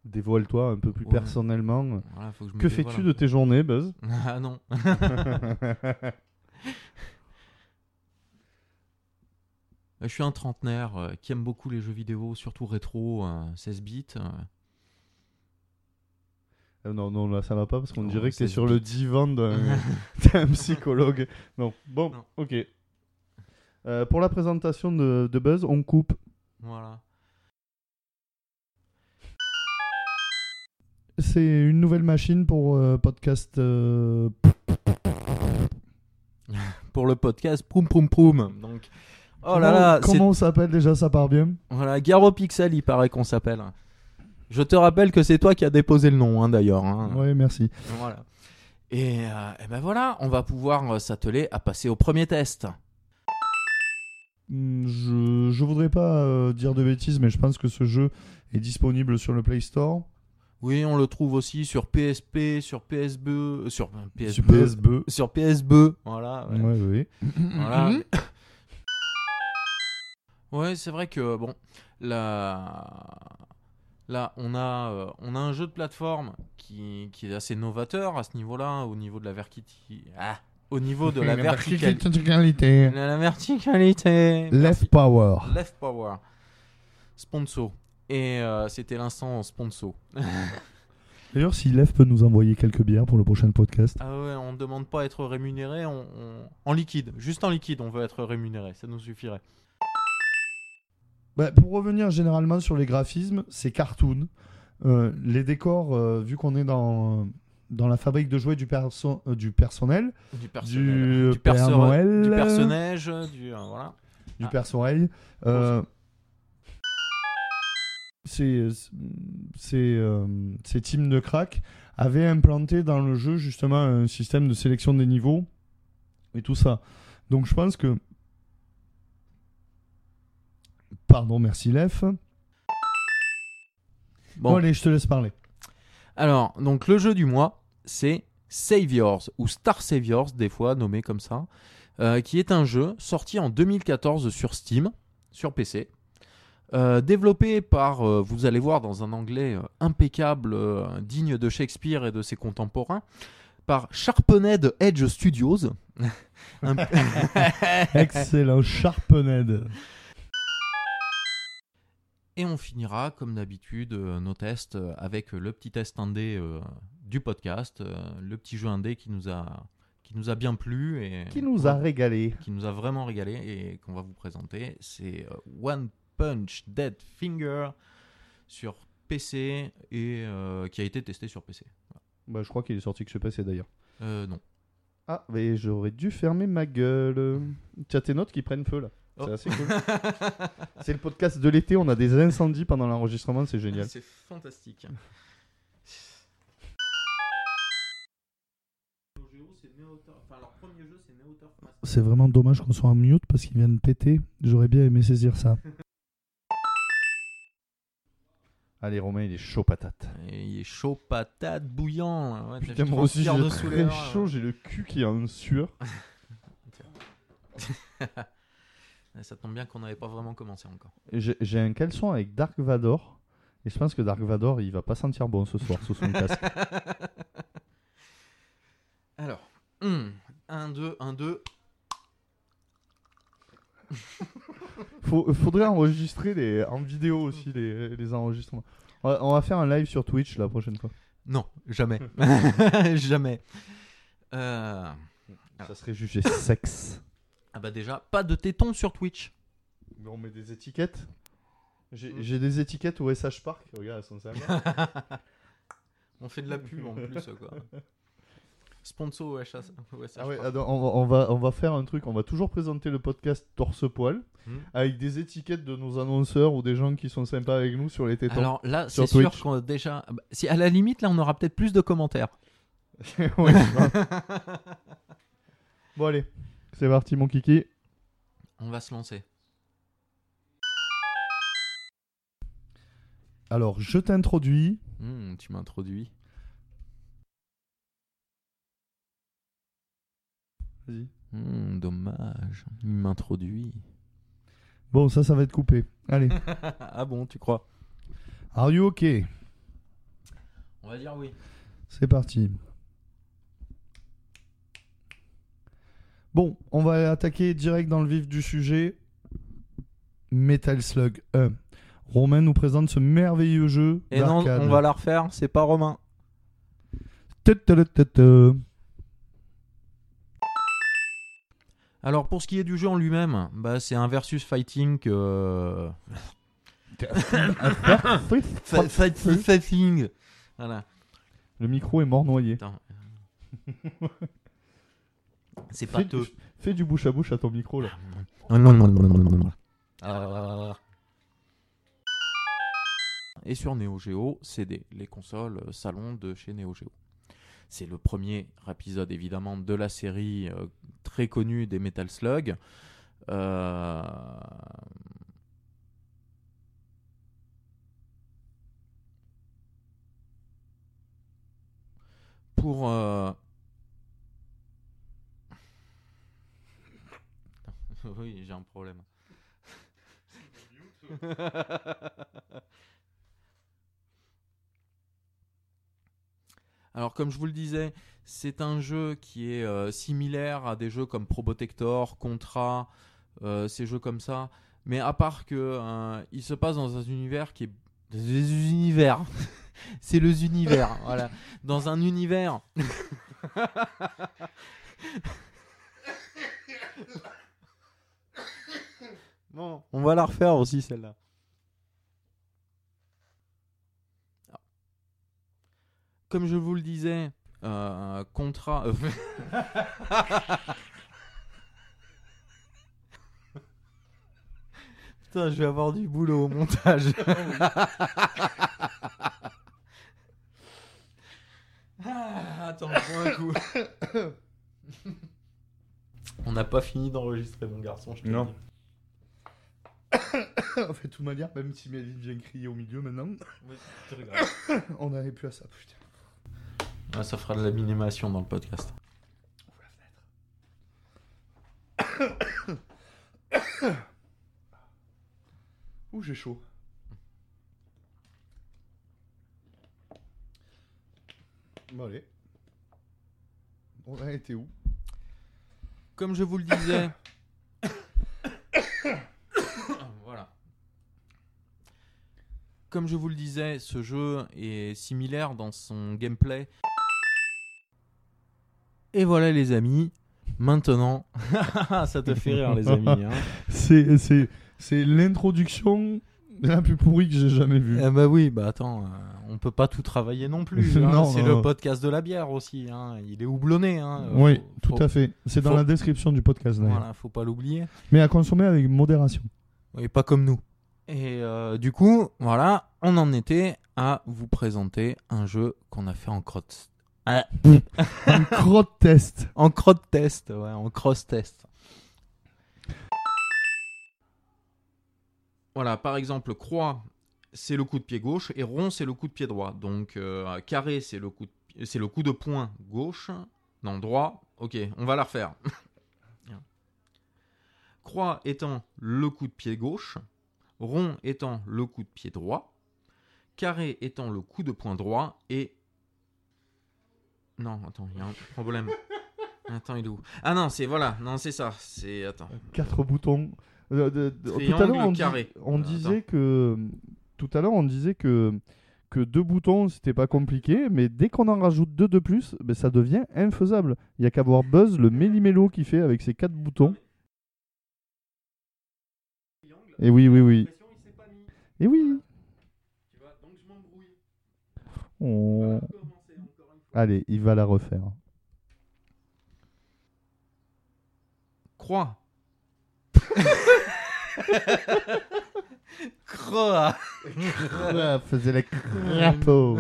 Dévoile-toi un peu plus personnellement. Voilà, faut que je me Que dévoile fais-tu un de peu. tes journées, Buzz? Ah non. Je suis un trentenaire qui aime beaucoup les jeux vidéo, surtout rétro, 16 bits. Non, là ça va pas parce qu'on Oh, dirait que t'es 16 sur le bits. divan d'un psychologue. Non, bon, Non. ok. Pour la présentation de Buzz, on coupe. Voilà. C'est une nouvelle machine pour podcast. Pour le podcast, proum proum proum. Donc, oh là là, comment on s'appelle déjà? Ça part bien. Voilà, Garo Pixel, il paraît qu'on s'appelle. Je te rappelle que c'est toi qui as déposé le nom, d'ailleurs. Ouais, merci. Voilà. Et ben voilà, on va pouvoir s'atteler à passer au premier test. Je voudrais pas dire de bêtises, mais je pense que ce jeu est disponible sur le Play Store. Oui, on le trouve aussi sur PSP, sur PSB, sur PSB, voilà. Ouais. Ouais. Voilà. Ouais, c'est vrai que bon, là, on a un jeu de plateforme qui est assez novateur à ce niveau-là, au niveau de la au niveau de la verticalité. La verticalité. Left Power. Left Power. Sponsor. Et c'était l'instant sponsor. D'ailleurs, si Left peut nous envoyer quelques bières pour le prochain podcast. Ah ouais, on ne demande pas à être rémunéré, en liquide. Juste en liquide, on veut être rémunéré. Ça nous suffirait. Bah, pour revenir généralement sur les graphismes, c'est cartoon. Les décors, vu qu'on est dans la fabrique de jouets du personnel, Du Père Noël, du personnage, voilà. Du personnel. Ces teams de crack avaient implanté dans le jeu justement un système de sélection des niveaux et tout ça. Donc je pense que... Pardon, merci Lef. Bon, allez, je te laisse parler. Alors, donc le jeu du mois, c'est Saviors, ou Star Saviors, des fois nommé comme ça, qui est un jeu sorti en 2014 sur Steam, sur PC, développé par, vous allez voir dans un anglais impeccable, digne de Shakespeare et de ses contemporains, par Sharpened Edge Studios. Excellent, Sharpened. Et on finira, comme d'habitude, nos tests avec le petit test indé du podcast, le petit jeu indé qui nous a bien plu. Et qui nous a régalé. Qui nous a vraiment régalé et qu'on va vous présenter. C'est One Punch Dead Finger sur PC et qui a été testé sur PC. Voilà. Bah, je crois qu'il est sorti que sur PC d'ailleurs. Non. Ah, mais j'aurais dû fermer ma gueule. Tu as tes notes qui prennent feu là. Oh. C'est assez cool. C'est le podcast de l'été, on a des incendies pendant l'enregistrement, c'est génial. C'est fantastique. C'est vraiment dommage qu'on soit en mute parce qu'ils viennent péter. J'aurais bien aimé saisir ça. Allez, Romain, il est chaud patate. Et il est chaud patate, bouillant. Ouais, putain, moi aussi, j'ai très chaud, j'ai le cul qui est en sueur. Ça tombe bien qu'on n'avait pas vraiment commencé encore. J'ai un caleçon avec Dark Vador. Et je pense que Dark Vador, il va pas sentir bon ce soir sous son casque. Alors, 1, 2. Faudrait enregistrer en vidéo aussi les enregistrements. On va faire un live sur Twitch la prochaine fois. Non, jamais. Jamais. Ça serait jugé sexe. Ah bah déjà, pas de tétons sur Twitch. Mais on met des étiquettes. J'ai des étiquettes au SH Park. Regarde, elles sont sympas. On fait de la pub en plus, quoi. Sponsor au SH Ah ouais, Park. on va faire un truc. On va toujours présenter le podcast torse-poil avec des étiquettes de nos annonceurs ou des gens qui sont sympas avec nous sur les tétons. Alors là, sur c'est Twitch. sûr qu'on a déjà... Si, à la limite, là, on aura peut-être plus de commentaires. Ouais, bon, allez. C'est parti, mon kiki. On va se lancer. Alors, je t'introduis. Tu m'introduis. Vas-y. Dommage. Il m'introduit. Bon, ça va être coupé. Allez. Ah bon, tu crois? Are you okay? On va dire oui. C'est parti. Bon, on va attaquer direct dans le vif du sujet. Metal Slug 1. Romain nous présente ce merveilleux jeu Et non, d'arcade. on va la refaire, c'est pas Romain. Alors pour ce qui est du jeu en lui-même, bah, c'est un versus fighting fighting. Voilà. Le micro est mort noyé. Attends. C'est pas tout. Fais du bouche à bouche à ton micro là. Et sur Neo Geo, c'est les consoles salon de chez Neo Geo. C'est le premier épisode évidemment de la série très connue des Metal Slug. Pour oui, j'ai un problème. Alors, comme je vous le disais, c'est un jeu qui est similaire à des jeux comme Probotector, Contra, ces jeux comme ça. Mais à part que il se passe dans un univers qui est... Des univers. C'est les univers, voilà. Dans un univers... Bon, on va la refaire aussi, celle-là. Comme je vous le disais, Contra... Putain, je vais avoir du boulot au montage. Attends, prends un coup. On n'a pas fini d'enregistrer, mon garçon, je te Non. dis. En fait, de toute manière, même si Méline vient crier au milieu maintenant, Oui, c'est grave. on n'arrive plus à ça. Putain. Ah, ça fera de la minimation dans le podcast. Ouh, j'ai chaud. Bon, allez. On a été où? Comme je vous le disais... Voilà. Comme je vous le disais, ce jeu est similaire dans son gameplay. Et voilà les amis, maintenant... Ça te fait rire les amis. Hein. C'est l'introduction la plus pourrie que j'ai jamais vue. Eh bah oui, bah attends, on peut pas tout travailler non plus. Hein. Non, c'est non. le podcast de la bière aussi. Hein. Il est houblonné. Hein. Oui, tout à fait. C'est dans faut- la description du podcast d'ailleurs. Voilà, faut pas l'oublier. Mais à consommer avec modération. Et pas comme nous. Et du coup, voilà, on en était à vous présenter un jeu qu'on a fait en crotte. Un crotte test. En crotte test, ouais, en cross test. Voilà, par exemple, croix, c'est le coup de pied gauche et rond, c'est le coup de pied droit. Donc carré, c'est le coup de poing gauche, non droit. Ok, on va la refaire. Croix étant le coup de pied gauche, rond étant le coup de pied droit, carré étant le coup de poing droit et... Non, attends, il y a un problème. Attends, il est où? Ah non, c'est voilà, non c'est ça, c'est... Attends. 4 boutons. Tout à Triangle, l'heure, carré. on disait que... Tout à l'heure, on disait que 2 boutons, c'était pas compliqué, mais dès qu'on en rajoute 2 de plus, ben, ça devient infaisable. Il y a qu'à voir Buzz, le méli-mélo qu'il fait avec ses 4 boutons. Et oui, oui, oui. Et oui. Donc je m'embrouille. On... Allez, il va la refaire. Croix. Croix. Ah, faisait la crapaud.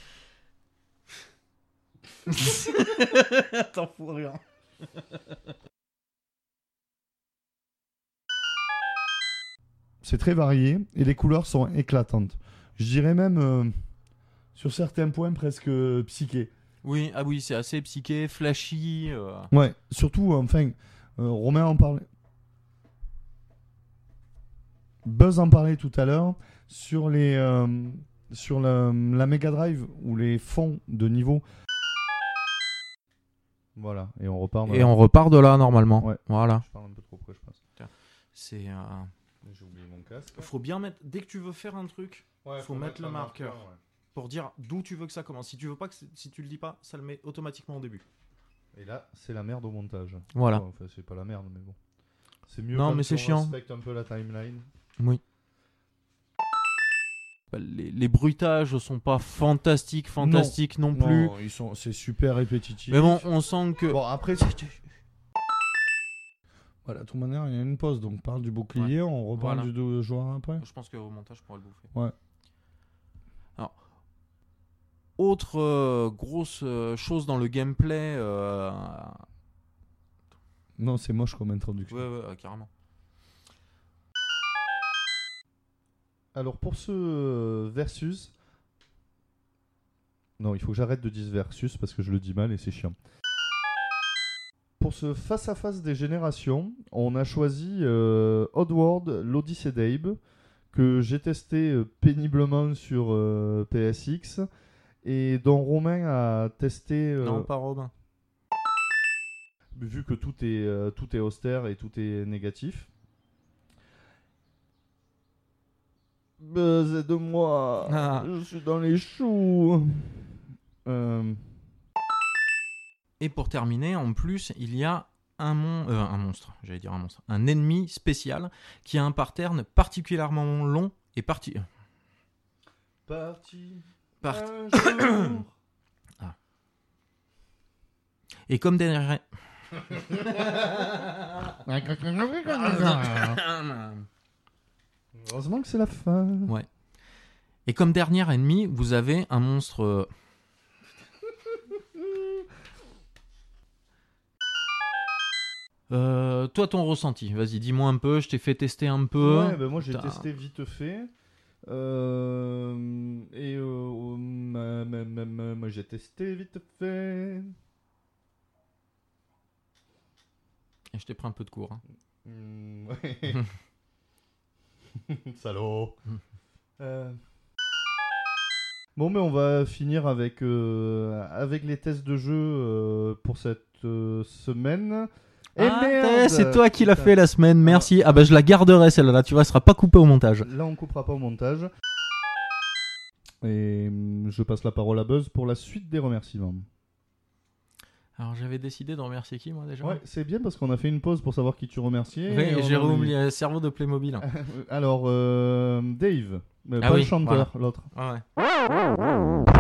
T'en fous rien. C'est très varié et les couleurs sont éclatantes. Je dirais même, sur certains points, presque psyché. Oui, ah oui, c'est assez psyché, flashy. Ouais, surtout, enfin, Romain en parlait. Buzz en parlait tout à l'heure sur sur la Mega Drive où les fonds de niveau. Voilà, et on repart. Et on repart de là normalement. Ouais. Voilà. Je parle un peu trop près, je pense. C'est. J'ai oublié mon casque. Faut bien mettre. Dès que tu veux faire un truc, faut mettre le marqueur. Pour dire d'où tu veux que ça commence. Si tu veux pas que si tu le dis pas, ça le met automatiquement au début. Et là, c'est la merde au montage. Voilà. Enfin, c'est pas la merde, mais bon. C'est mieux Non, quand mais c'est on chiant. respecte un peu la timeline. Oui. Les bruitages sont pas fantastiques non plus. Non, c'est super répétitif. Mais bon, on sent que. Bon, après, voilà, de toute manière, il y a une pause. Donc, parle du bouclier, on reparle Voilà. du joueur après. Je pense qu'au montage, je pourrais le bouffer. Ouais. Alors, autre grosse chose dans le gameplay. Non, c'est moche comme introduction. Ouais, carrément. Alors, pour ce versus. Non, il faut que j'arrête de dire versus parce que je le dis mal et c'est chiant. Pour ce face-à-face des générations, on a choisi Oddworld, l'Odyssée d'Abe, que j'ai testé péniblement sur PSX et dont Romain a testé. Non, pas Robin. Vu que tout est austère et tout est négatif. Aide-moi, je suis dans les choux. Et pour terminer, en plus, il y a un monstre, un ennemi spécial qui a un pattern particulièrement long et Parti. Et comme dernier. Heureusement que c'est la fin. Ouais. Et comme dernier ennemi, vous avez un monstre. Toi, ton ressenti, vas-y, dis-moi un peu. Je t'ai fait tester un peu. Ouais, bah moi j'ai testé vite fait. Moi j'ai testé vite fait. Et je t'ai pris un peu de cours. Hein. Ouais. Salaud. Bon, mais on va finir avec les tests de jeu pour cette semaine. Et merde, c'est toi qui l'as fait la semaine, merci. Ah bah je la garderai celle-là, tu vois, elle sera pas coupée au montage. Là on coupera pas au montage. Et je passe la parole à Buzz pour la suite des remerciements. Alors j'avais décidé de remercier qui moi déjà? Ouais, c'est bien parce qu'on a fait une pause pour savoir qui tu remerciais. Oui, et j'ai oublié le cerveau de Playmobil. Alors Dave, pas le chanteur, l'autre. Ah ouais.